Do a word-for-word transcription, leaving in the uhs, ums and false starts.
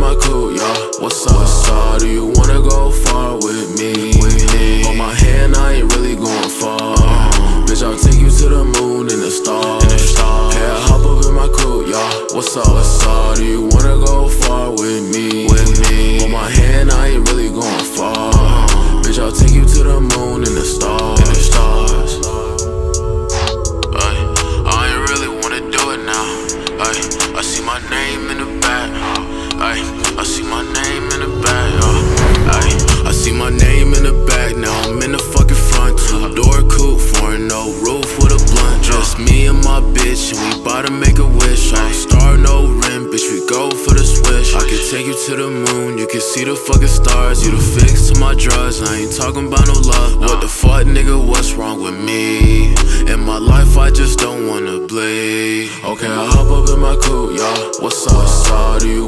my coupe, y'all. What's up? What's up? Do you wanna go far with me? Hold my hand, I ain't really going far. Bitch, I'll take you to the moon and the stars. Hey, I hop up in my coupe, y'all. What's up? What's up? Do you wanna go far with me? Hold my hand, I ain't really going far. Bitch, I'll take you to the moon and the stars. Ay, I ain't really wanna do it now. Ay, I see my name in the back. Ay, I see my name in the back. Uh, ay, I see my name in the back. Now I'm in the fucking front. Two door coupe, foreign, no roof with a blunt. Just me and my bitch, and we bout to make a wish. I star, no rim, bitch, we go for the swish. I can take you to the moon, you can see the fucking stars. You the fix to my drugs, I ain't talking about no love. What the fuck, nigga, what's wrong with me? In my life, I just don't wanna bleed. Okay, I hop up in my coupe, y'all. What's up? What's up? Do you